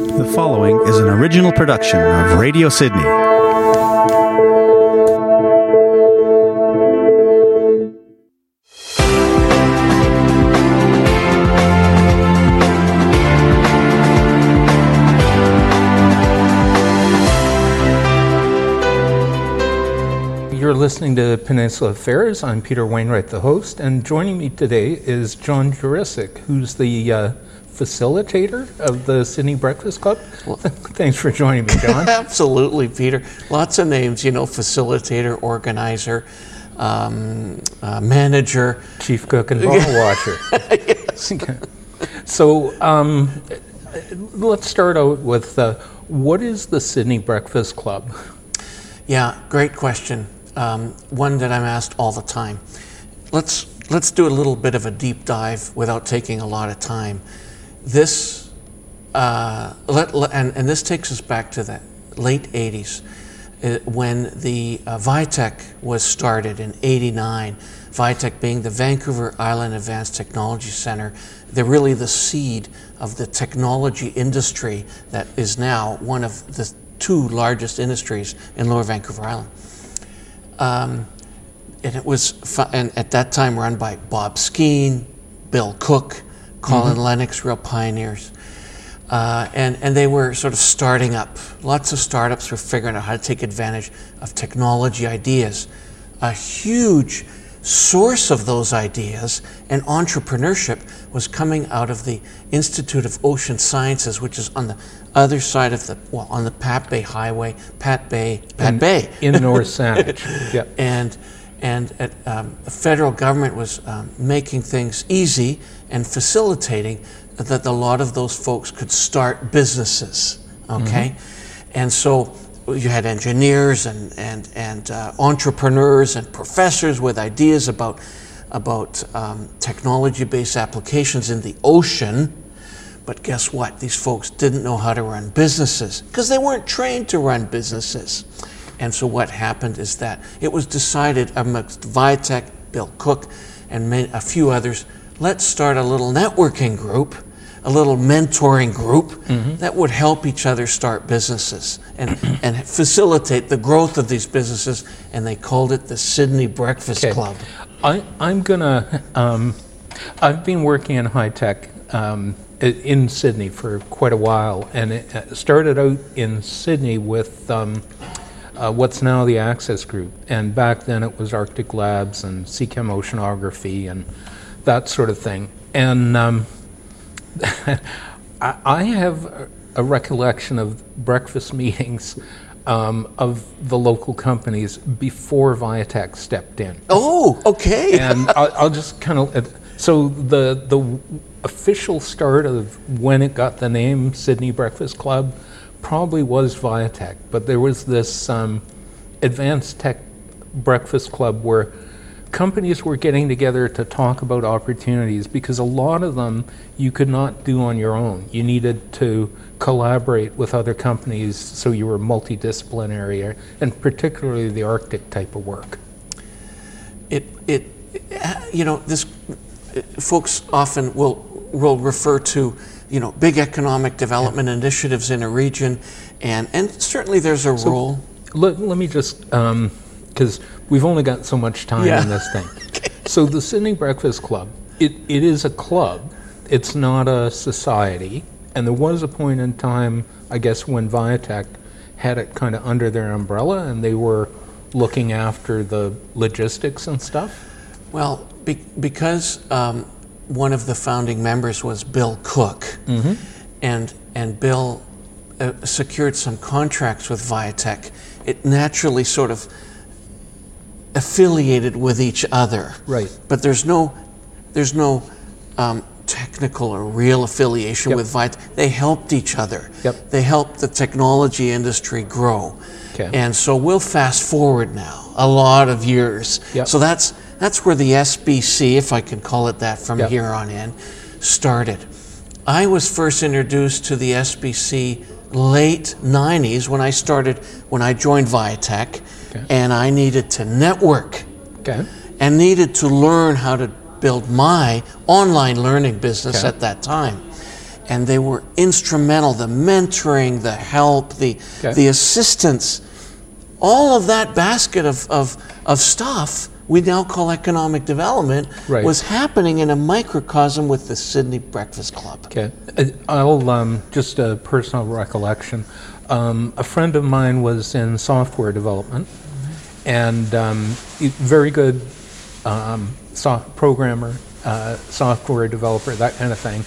The following is an original production of Radio Sydney. You're listening to Peninsula Affairs. I'm Peter Wainwright, the host, and joining me today is John Jurisic, who's the facilitator of the Sydney Breakfast Club. Well, thanks for joining me, John. Absolutely, Peter. Lots of names, facilitator, organizer, manager. Chief cook and bottle washer. Yes. So let's start out with what is the Sydney Breakfast Club? Yeah, great question. One that I'm asked all the time. Let's do a little bit of a deep dive without taking a lot of time. This and this takes us back to the late 80s when the Vitek was started in '89. Vitek being the Vancouver Island Advanced Technology Center. They're really the seed of the technology industry that is now one of the two largest industries in Lower Vancouver Island. And it was and at that time run by Bob Skeen, Bill Cook, Colin Lennox, real pioneers. And they were sort of starting up. Lots of startups were figuring out how to take advantage of technology ideas. A huge source of those ideas and entrepreneurship was coming out of the Institute of Ocean Sciences, which is on the other side of on the Pat Bay Highway, Pat Bay. In North Saanich. Yep. And the federal government was making things easy and facilitating that a lot of those folks could start businesses, okay? And so you had engineers and entrepreneurs and professors with ideas about technology-based applications in the ocean. But guess what? These folks didn't know how to run businesses because they weren't trained to run businesses. And so what happened is that it was decided amongst Vitek, Bill Cook, and a few others, let's start a little networking group, a little mentoring group that would help each other start businesses and facilitate the growth of these businesses. And they called it the Sydney Breakfast Club. I've been working in high tech in Sydney for quite a while, and it started out in Sydney with what's now the Access Group, and back then it was Arctic Labs and Seachem Oceanography and that sort of thing. And I have a recollection of breakfast meetings of the local companies before Vitek stepped in. Oh, okay. And I'll just kind of, so the official start of when it got the name Sydney Breakfast Club probably was Vitek, but there was this advanced tech breakfast club where companies were getting together to talk about opportunities, because a lot of them you could not do on your own. You needed to collaborate with other companies, so you were multidisciplinary, and particularly the Arctic type of work. This folks often will refer to big economic development initiatives in a region, and certainly there's a role. Let me just, because we've only got so much time in this thing. Okay. So the Sydney Breakfast Club, it is a club. It's not a society. And there was a point in time, I guess, when Vitek had it kind of under their umbrella and they were looking after the logistics and stuff. Well, because one of the founding members was Bill Cook, and Bill secured some contracts with Vitek, it naturally sort of affiliated with each other. Right. But there's no technical or real affiliation with Vitek. They helped each other. Yep. They helped the technology industry grow. Okay. And so we'll fast forward now a lot of years. Yep. So that's where the SBC, if I can call it that from here on in, started. I was first introduced to the SBC late 90s when I joined Vitek, and I needed to network and needed to learn how to build my online learning business at that time. and they were instrumental. The mentoring, the help, the assistance, all of that basket of stuff we now call economic development was happening in a microcosm with the Sydney Breakfast Club. Okay, I'll just a personal recollection. A friend of mine was in software development, and very good programmer, software developer, that kind of thing,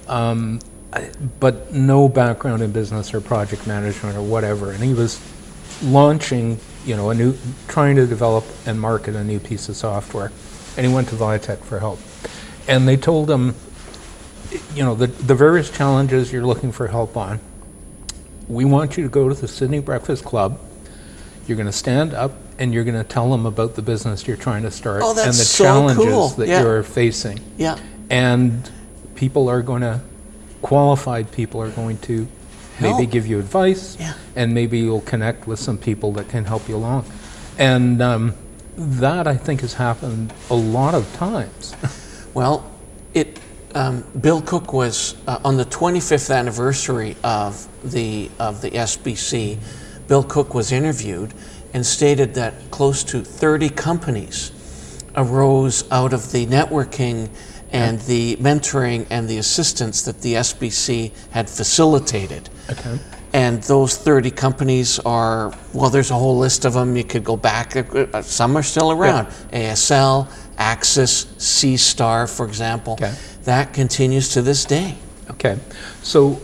but no background in business or project management or whatever. And he was launching, trying to develop and market a new piece of software, and he went to Viatec for help. And they told him, the various challenges you're looking for help on, we want you to go to the Sydney Breakfast Club. You're going to stand up and you're going to tell them about the business you're trying to start and the challenges that you're facing. Yeah. And qualified people are going to maybe give you advice, and maybe you'll connect with some people that can help you along. And that, I think, has happened a lot of times. Well, Bill Cook was on the 25th anniversary of the SBC. Bill Cook was interviewed and stated that close to 30 companies arose out of the networking and the mentoring and the assistance that the SBC had facilitated. Okay. And those 30 companies are, well, there's a whole list of them. You could go back. Some are still around. ASL, Axis, C-Star, for example. Okay. That continues to this day. Okay. So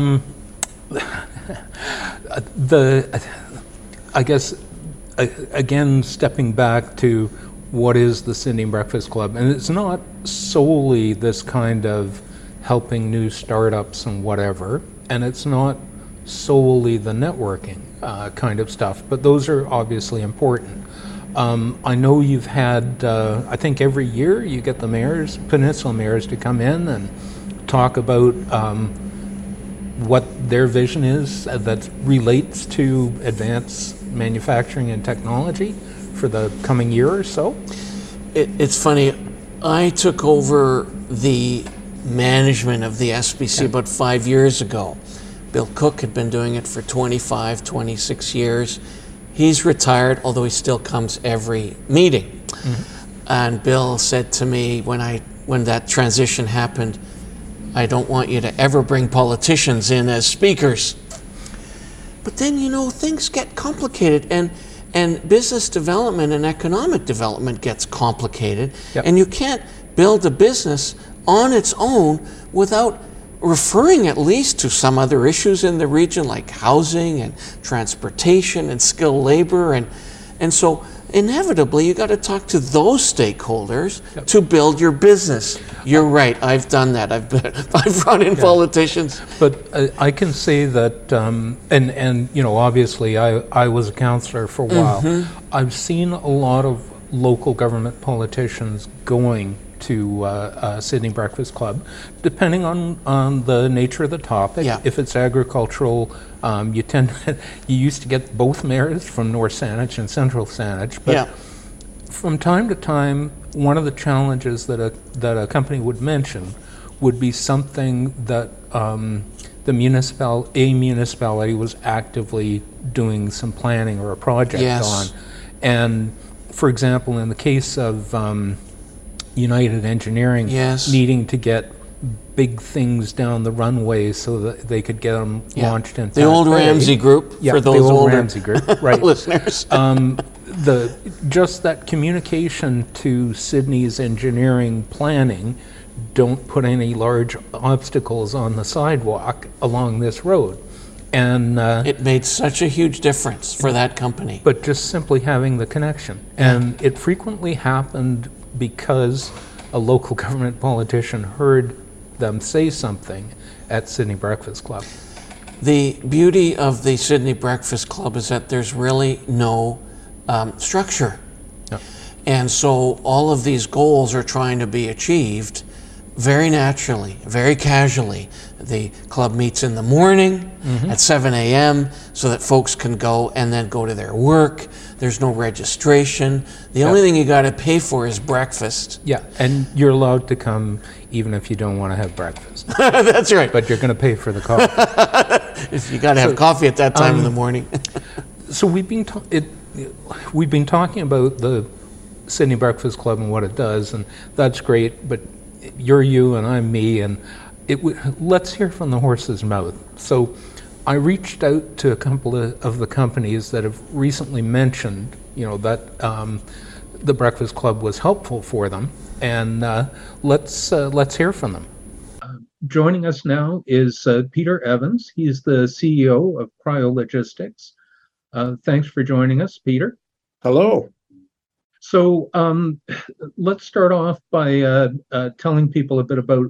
I guess, again, stepping back to what is the Sydney Breakfast Club, and it's not solely this kind of helping new startups and whatever, and it's not solely the networking kind of stuff, but those are obviously important. I know you've had, I think every year you get the mayors, peninsula mayors, to come in and talk about what their vision is that relates to advanced manufacturing and technology for the coming year or so. It's funny, I took over the management of the SBC about 5 years ago. Bill Cook had been doing it for 25, 26 years. He's retired, although he still comes every meeting. And Bill said to me when that transition happened, I don't want you to ever bring politicians in as speakers. But then, things get complicated, and business development and economic development gets complicated, and you can't build a business on its own without referring at least to some other issues in the region, like housing and transportation and skilled labor, and so inevitably you got to talk to those stakeholders to build your business. You're right, I've done that. I've brought in politicians. But I can say that, and obviously I was a councillor for a while. I've seen a lot of local government politicians going to Sydney Breakfast Club, depending on the nature of the topic. If it's agricultural, you used to get both mayors from North Saanich and Central Saanich, but from time to time, one of the challenges that a company would mention would be something that a municipality was actively doing some planning or a project on. And for example, in the case of United Engineering needing to get big things down the runway so that they could get them launched in the old Ramsey Group, for those the old older Ramsey Group, right. listeners. Just that communication to Sydney's engineering planning, don't put any large obstacles on the sidewalk along this road. And it made such a huge difference for that company. But just simply having the connection. And it frequently happened because a local government politician heard them say something at Sydney Breakfast Club. The beauty of the Sydney Breakfast Club is that there's really no structure. And so all of these goals are trying to be achieved very naturally, very casually. The club meets in the morning at 7 a.m. so that folks can go and then go to their work. There's no registration. The only thing you got to pay for is breakfast. Yeah, and you're allowed to come even if you don't want to have breakfast. That's right. But you're going to pay for the coffee. If you got to have coffee at that time in the morning. So we've been talking about the Sydney Breakfast Club and what it does, and that's great. But you're you and I'm me, and let's hear from the horse's mouth. So I reached out to a couple of the companies that have recently mentioned, that the Breakfast Club was helpful for them, and let's hear from them. Joining us now is Peter Evans. He's the CEO of Cryo Logistics. Thanks for joining us, Peter. Hello. So let's start off by telling people a bit about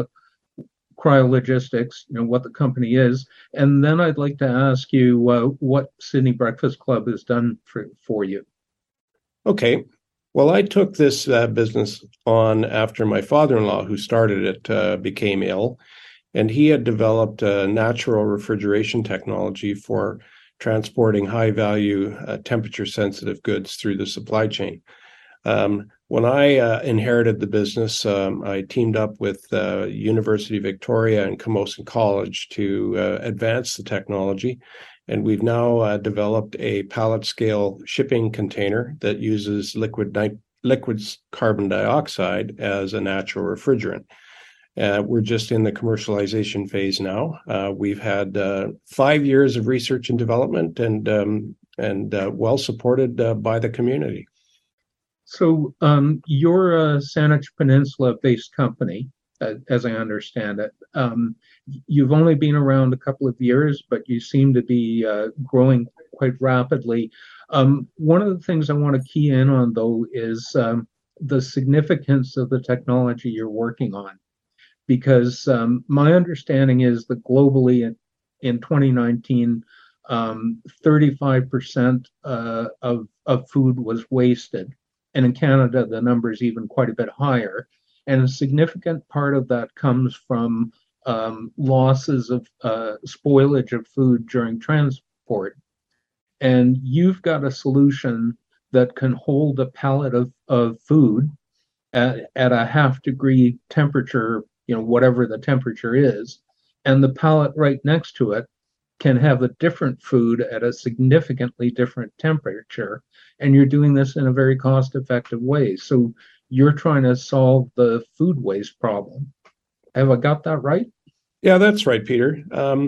Cryo Logistics, what the company is, and then I'd like to ask you what Sydney Breakfast Club has done for you. Okay. Well, I took this business on after my father-in-law, who started it, became ill, and he had developed a natural refrigeration technology for transporting high-value, temperature-sensitive goods through the supply chain. When I inherited the business, I teamed up with University of Victoria and Camosun College to advance the technology, and we've now developed a pallet-scale shipping container that uses liquid carbon dioxide as a natural refrigerant. We're just in the commercialization phase now. We've had 5 years of research and development, and well supported by the community. So you're a Saanich Peninsula-based company, as I understand it. You've only been around a couple of years, but you seem to be growing quite rapidly. One of the things I want to key in on, though, is the significance of the technology you're working on. Because my understanding is that globally in 2019, 35% of food was wasted. And in Canada, the number is even quite a bit higher. And a significant part of that comes from losses of spoilage of food during transport. And you've got a solution that can hold a pallet of food at a 0.5 degree temperature, whatever the temperature is, and the pallet right next to it can have a different food at a significantly different temperature, and you're doing this in a very cost-effective way. So you're trying to solve the food waste problem. Have I got that right? Yeah, that's right, Peter.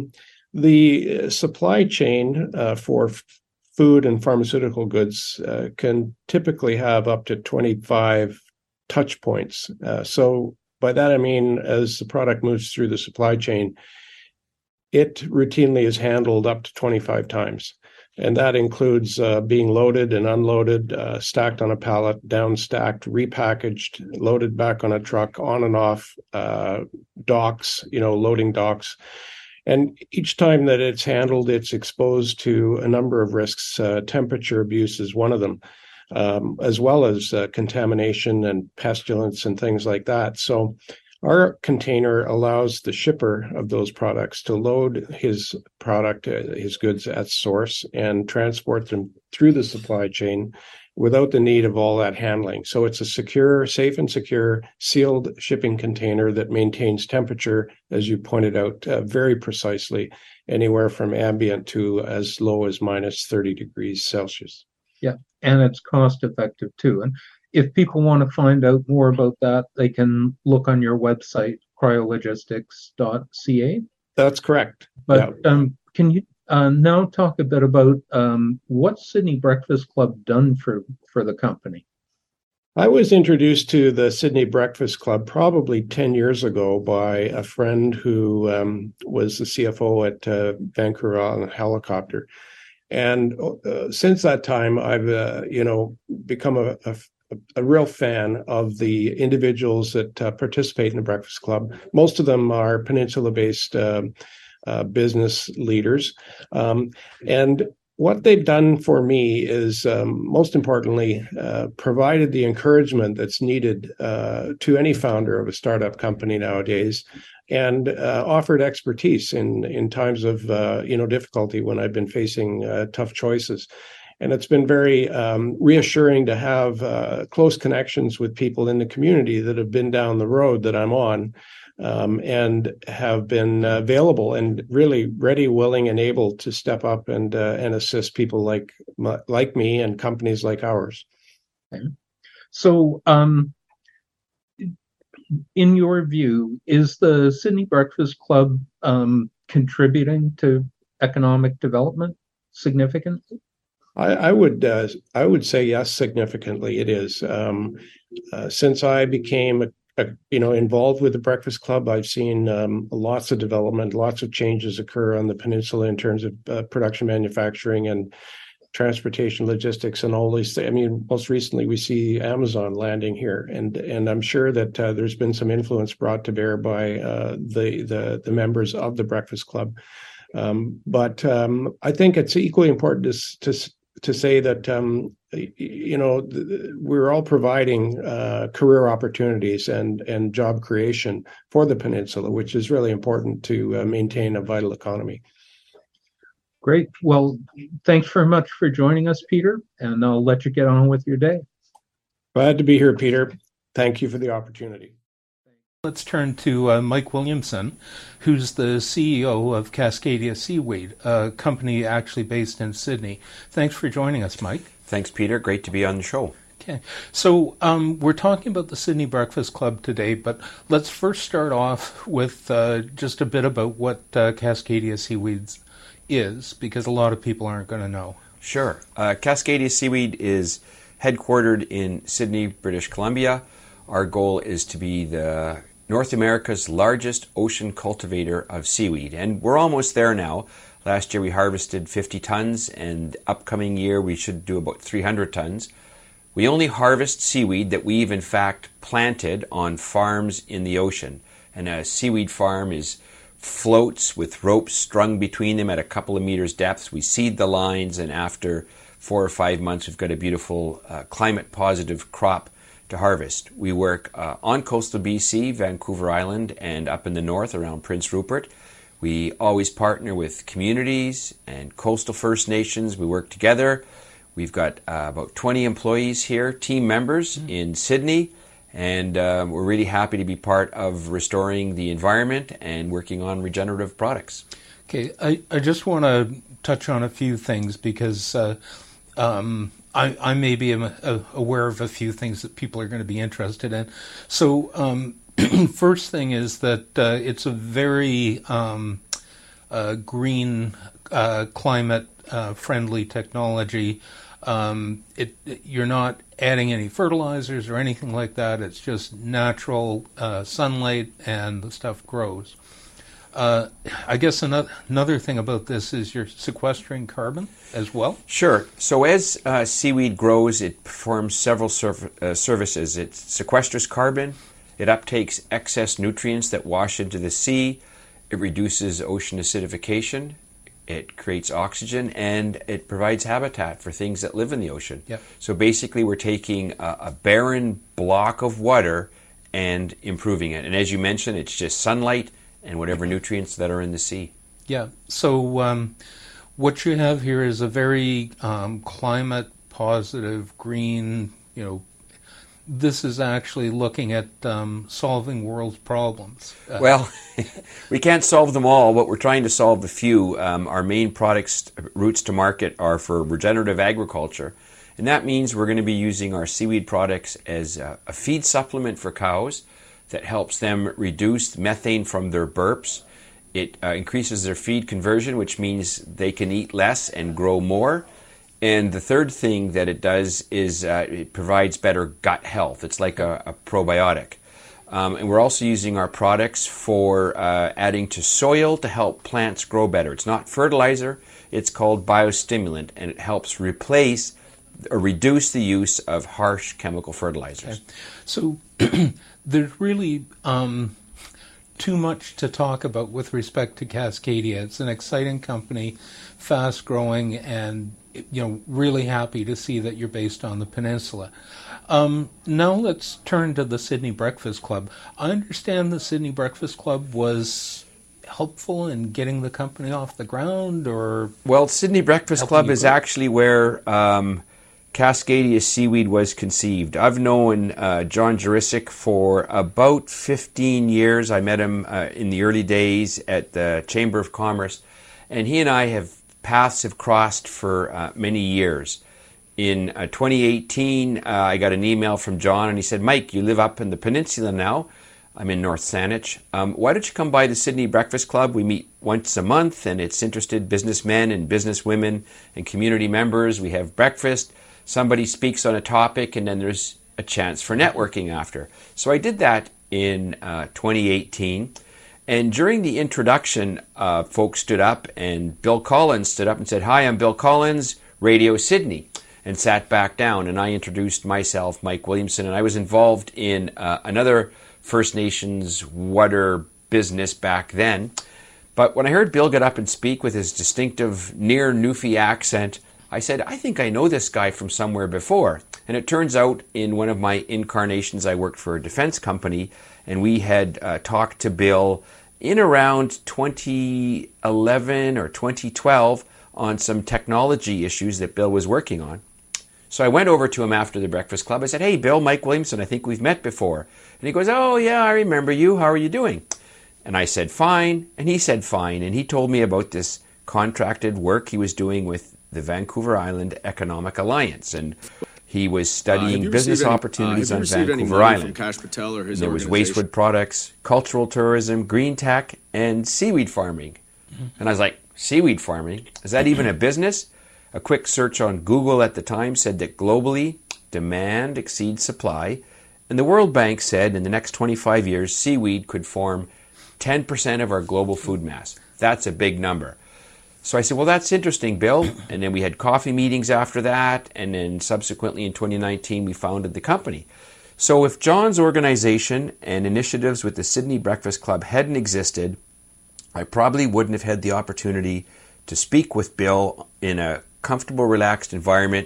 The supply chain for food and pharmaceutical goods can typically have up to 25 touch points. So by that, I mean, as the product moves through the supply chain, it routinely is handled up to 25 times. And that includes being loaded and unloaded, stacked on a pallet, down stacked, repackaged, loaded back on a truck, on and off docks, loading docks. And each time that it's handled, it's exposed to a number of risks. Temperature abuse is one of them. As well as contamination and pestilence and things like that. So our container allows the shipper of those products to load his product, his goods at source, and transport them through the supply chain without the need of all that handling. So it's a secure, safe and secure, sealed shipping container that maintains temperature, as you pointed out, very precisely, anywhere from ambient to as low as minus 30 degrees Celsius. Yeah, and it's cost effective too. And if people want to find out more about that, they can look on your website, cryologistics.ca. That's correct. But yeah. Can you now talk a bit about what's Sydney Breakfast Club done for the company? I was introduced to the Sydney Breakfast Club probably 10 years ago by a friend who was the CFO at Vancouver Island Helicopter. And since that time, I've, become a real fan of the individuals that participate in the Breakfast Club. Most of them are peninsula-based business leaders. And what they've done for me is, most importantly, provided the encouragement that's needed to any founder of a startup company nowadays, and offered expertise in times of difficulty when I've been facing tough choices. And it's been very reassuring to have close connections with people in the community that have been down the road that I'm on, and have been available and really ready, willing, and able to step up and assist people like me and companies like ours. Okay. So, in your view, is the Sydney Breakfast Club contributing to economic development significantly? I would say yes, significantly it is. Since I became involved with the Breakfast Club, I've seen lots of development, lots of changes occur on the peninsula in terms of production, manufacturing, and transportation, logistics, and all these things. I mean, most recently we see Amazon landing here, and I'm sure that there's been some influence brought to bear by the members of the Breakfast Club. But I think it's equally important to say that we're all providing career opportunities and job creation for the peninsula, which is really important to maintain a vital economy. Great. Well, thanks very much for joining us, Peter, and I'll let you get on with your day. Glad to be here, Peter. Thank you for the opportunity. Let's turn to Mike Williamson, who's the CEO of Cascadia Seaweed, a company actually based in Sydney. Thanks for joining us, Mike. Thanks, Peter. Great to be on the show. Okay. So we're talking about the Sydney Breakfast Club today, but let's first start off with just a bit about what Cascadia Seaweeds is, because a lot of people aren't going to know. Sure. Cascadia Seaweed is headquartered in Sydney, British Columbia. Our goal is to be the North America's largest ocean cultivator of seaweed, and we're almost there now. Last year we harvested 50 tons, and upcoming year we should do about 300 tons. We only harvest seaweed that we've in fact planted on farms in the ocean, and a seaweed farm is floats with ropes strung between them at a couple of meters depth. We seed the lines, and after 4 or 5 months we've got a beautiful climate positive crop to harvest. We work on coastal BC, Vancouver Island, and up in the north around Prince Rupert. We always partner with communities and coastal First Nations. We work together. We've got about 20 employees here, team members in Sydney, and we're really happy to be part of restoring the environment and working on regenerative products. Okay, I just want to touch on a few things because I may be aware of a few things that people are going to be interested in. So first thing is that it's a very green, climate-friendly technology. You're not adding any fertilizers or anything like that. It's just natural sunlight, and the stuff grows. I guess another thing about this is you're sequestering carbon as well? Sure. So as seaweed grows, it performs several services. It sequesters carbon, it uptakes excess nutrients that wash into the sea, it reduces ocean acidification, it creates oxygen, and it provides habitat for things that live in the ocean. Yep. So basically we're taking a barren block of water and improving it. And as you mentioned, it's just sunlight and whatever nutrients that are in the sea. Yeah. So what you have here is a very climate positive, green, this is actually looking at solving world's problems. Well, we can't solve them all, but we're trying to solve a few. Our main products, routes to market, are for regenerative agriculture. And that means we're going to be using our seaweed products as a feed supplement for cows that helps them reduce methane from their burps. It increases their feed conversion, which means they can eat less and grow more. And the third thing that it does is it provides better gut health. It's like a probiotic. And we're also using our products for adding to soil to help plants grow better. It's not fertilizer, it's called biostimulant, and it helps replace or reduce the use of harsh chemical fertilizers. Okay. So there's really too much to talk about with respect to Cascadia. It's an exciting company, fast growing, and really happy to see that you're based on the peninsula. Now let's turn to the Sydney Breakfast Club. I understand the Sydney Breakfast Club was helpful in getting the company off the ground, or? Well, Sydney Breakfast Club is actually where Cascadia Seaweed was conceived. I've known John Jurisic for about 15 years. I met him in the early days at the Chamber of Commerce, and he and I paths have crossed for many years. In 2018, I got an email from John, and he said, "Mike, you live up in the peninsula now. I'm in North Saanich. Why don't you come by the Sydney Breakfast Club? We meet once a month, and it's interested businessmen and businesswomen and community members. We have breakfast. Somebody speaks on a topic, and then there's a chance for networking after." So I did that in 2018. And during the introduction, folks stood up, and Bill Collins stood up and said, "Hi, I'm Bill Collins, Radio Sydney," and sat back down. And I introduced myself, Mike Williamson, and I was involved in another First Nations water business back then. But when I heard Bill get up and speak with his distinctive near Newfie accent, I said, "I think I know this guy from somewhere before." And it turns out in one of my incarnations, I worked for a defense company, and we had talked to Bill in around 2011 or 2012 on some technology issues that Bill was working on. So I went over to him after the Breakfast Club. I said, "Hey, Bill, Mike Williamson, I think we've met before." And he goes, "Oh, yeah, I remember you. How are you doing?" And I said, "Fine." And he said, "Fine." And he told me about this contracted work he was doing with the Vancouver Island Economic Alliance. And he was studying business opportunities on Vancouver Island. Kash Patel or his there was organization? wastewood products, cultural tourism, green tech, and seaweed farming. And I was like, seaweed farming? Is that even a business? A quick search on Google at the time said that globally, demand exceeds supply. And the World Bank said in the next 25 years, seaweed could form 10% of our global food mass. That's a big number. So I said, "Well, that's interesting, Bill." And then we had coffee meetings after that. And then subsequently in 2019, we founded the company. So if John's organization and initiatives with the Sydney Breakfast Club hadn't existed, I probably wouldn't have had the opportunity to speak with Bill in a comfortable, relaxed environment,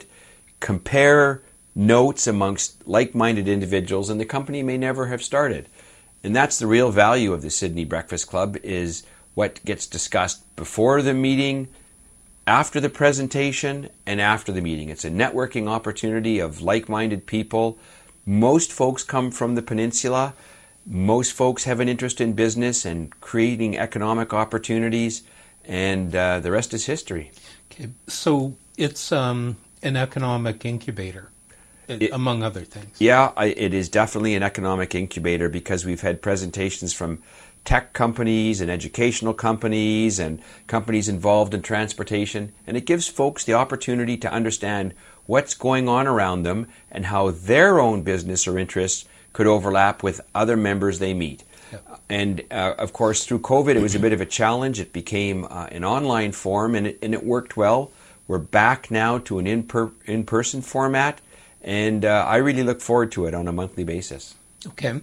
compare notes amongst like-minded individuals, and the company may never have started. And that's the real value of the Sydney Breakfast Club, is what gets discussed before the meeting, after the presentation, and after the meeting. It's a networking opportunity of like-minded people. Most folks come from the peninsula. Most folks have an interest in business and creating economic opportunities, and the rest is history. Okay, so it's an economic incubator, among other things. Yeah, it is definitely an economic incubator, because we've had presentations from tech companies and educational companies and companies involved in transportation, and it gives folks the opportunity to understand what's going on around them and how their own business or interests could overlap with other members they meet. Yep. And of course, through COVID, it was a bit of a challenge. It became an online form, and it worked well. We're back now to an in-person format, and I really look forward to it on a monthly basis. Okay.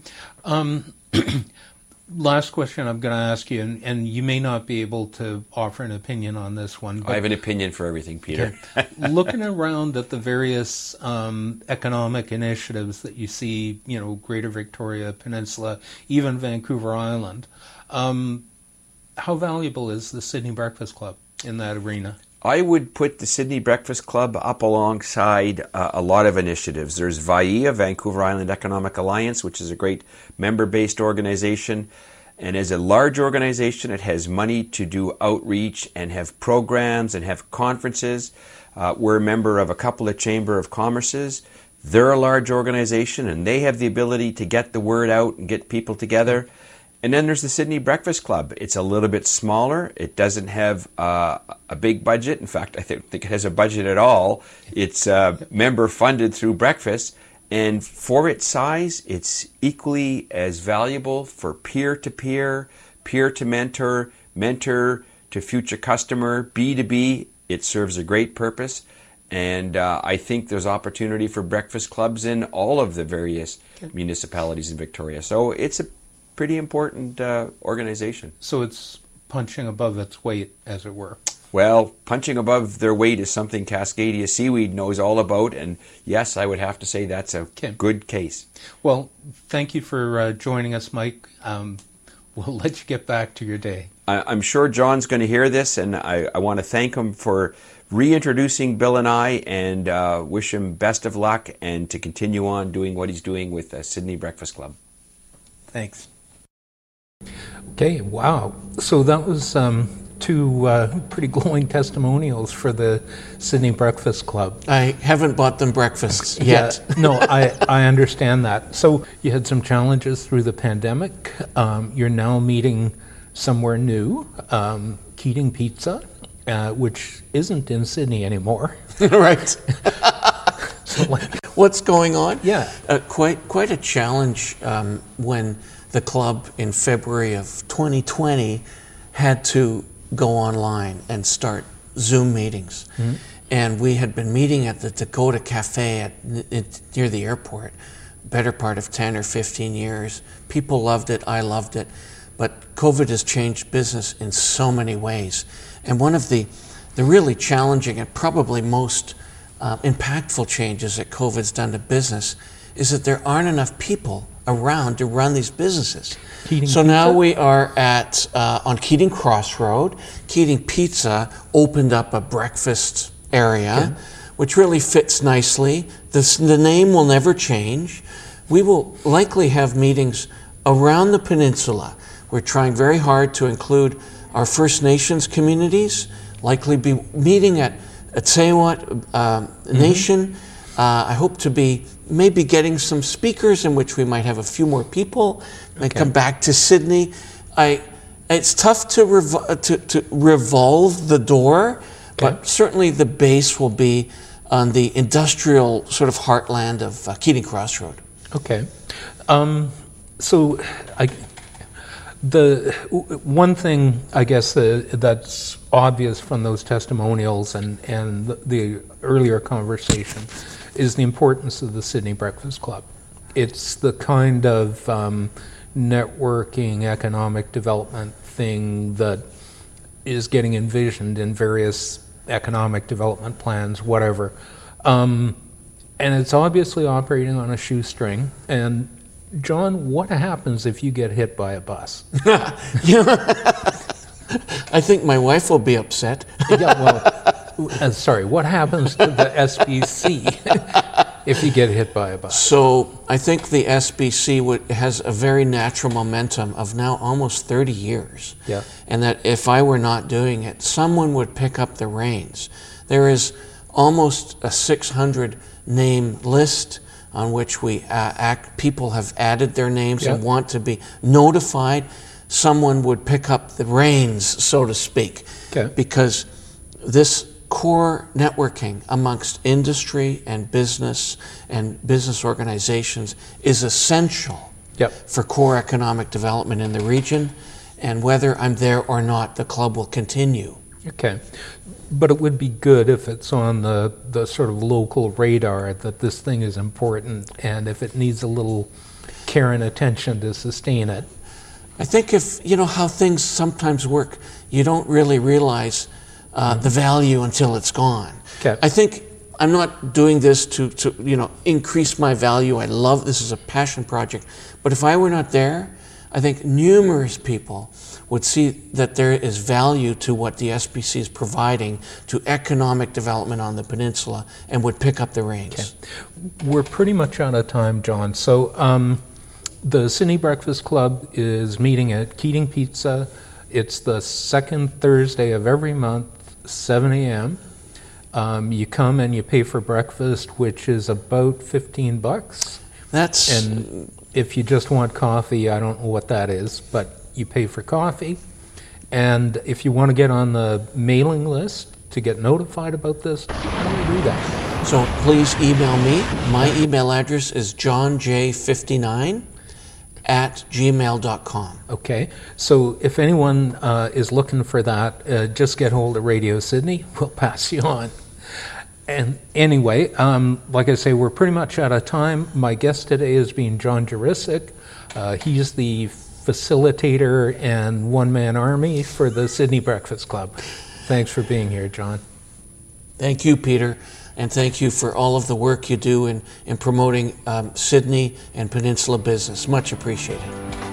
Last question I'm going to ask you, and you may not be able to offer an opinion on this one. But I have an opinion for everything, Peter. Okay. Looking around at the various economic initiatives that you see, Greater Victoria Peninsula, even Vancouver Island, how valuable is the Sydney Breakfast Club in that arena? I would put the Sydney Breakfast Club up alongside a lot of initiatives. There's VAIA, Vancouver Island Economic Alliance, which is a great member-based organization. And as a large organization, it has money to do outreach and have programs and have conferences. We're a member of a couple of Chamber of Commerces. They're a large organization, and they have the ability to get the word out and get people together. And then there's the Sydney Breakfast Club. It's a little bit smaller. It doesn't have a big budget. In fact, I think it has a budget at all. It's member funded through breakfast. And for its size, it's equally as valuable for peer-to-peer, peer-to-mentor, mentor to future customer, B2B. It serves a great purpose. And I think there's opportunity for breakfast clubs in all of the various municipalities in Victoria. So it's a pretty important organization. So it's punching above its weight, as it were. Well, punching above their weight is something Cascadia Seaweed knows all about, and yes, I would have to say that's a good case. Well, thank you for joining us, Mike. We'll let you get back to your day. I'm sure John's going to hear this, and I want to thank him for reintroducing Bill and I, and wish him best of luck and to continue on doing what he's doing with the Sydney Breakfast Club. Thanks. Okay, wow. So that was two pretty glowing testimonials for the Sydney Breakfast Club. I haven't bought them breakfasts yet. Yeah, no, I understand that. So you had some challenges through the pandemic. You're now meeting somewhere new, Keating Pizza, which isn't in Sydney anymore. Right. So, what's going on? Yeah. Quite a challenge when the club in February of 2020 had to go online and start Zoom meetings. Mm-hmm. And we had been meeting at the Dakota Cafe near the airport, better part of 10 or 15 years. People loved it, I loved it. But COVID has changed business in so many ways. And one of the really challenging and probably most impactful changes that COVID's done to business is that there aren't enough people around to run these businesses. So now we are at on Keating Crossroad. Keating Pizza opened up a breakfast area, which really fits nicely. The name will never change. We will likely have meetings around the peninsula. We're trying very hard to include our First Nations communities, likely be meeting at Tsewat Nation. I hope to be maybe getting some speakers in which we might have a few more people and come back to Sydney. It's tough to revolve the door, but certainly the base will be on the industrial sort of heartland of Keating Crossroad. Okay. So the one thing, I guess, that's obvious from those testimonials and the earlier conversation is the importance of the Sydney Breakfast Club. It's the kind of networking, economic development thing that is getting envisioned in various economic development plans, whatever. And it's obviously operating on a shoestring. And John, what happens if you get hit by a bus? I think my wife will be upset. Yeah, well, sorry, what happens to the SBC if you get hit by a bus? So I think the SBC has a very natural momentum of now almost 30 years. Yeah. And that if I were not doing it, someone would pick up the reins. There is almost a 600 name list on which people have added their names and want to be notified. Someone would pick up the reins, so to speak, because this core networking amongst industry and business organizations is essential for core economic development in the region. And whether I'm there or not, the club will continue. Okay. But it would be good if it's on the sort of local radar that this thing is important, and if it needs a little care and attention to sustain it. I think if, you know how things sometimes work, you don't really realize the value until it's gone. Okay. I think I'm not doing this to increase my value. I love this is a passion project. But if I were not there, I think numerous people would see that there is value to what the SBC is providing to economic development on the peninsula and would pick up the reins. Okay. We're pretty much out of time, John. So the Sydney Breakfast Club is meeting at Keating Pizza. It's the second Thursday of every month, 7 a.m. You come and you pay for breakfast, which is about $15. And if you just want coffee, I don't know what that is, but you pay for coffee. And if you want to get on the mailing list to get notified about this, how do you do that? So please email me. My email address is johnj59@gmail.com. Okay, so if anyone is looking for that, just get hold of Radio Sydney. We'll pass you on. And anyway, like I say, we're pretty much out of time. My guest today has been John Jurisic. He's the facilitator and one-man army for the Sydney Breakfast Club. Thanks for being here, John. Thank you, Peter, and thank you for all of the work you do in promoting Sydney and Peninsula business. Much appreciated.